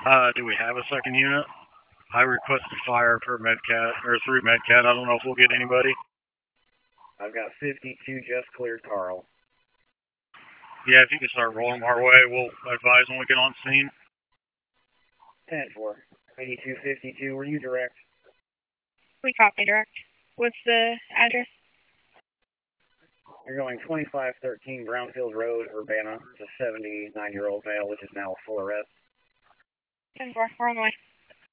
Do we have a second unit? I requested fire per Medcat, or through Medcat. I don't know if we'll get anybody. I've got 52 just cleared Carl. Yeah, if you can start rolling our way, we'll advise when we get on scene. 10-4. 8252, were you direct? We copy direct. What's the address? You're going 2513 Brownfield Road, Urbana. It's a 79-year-old male, which is now full arrest. 10-4, we're on the way.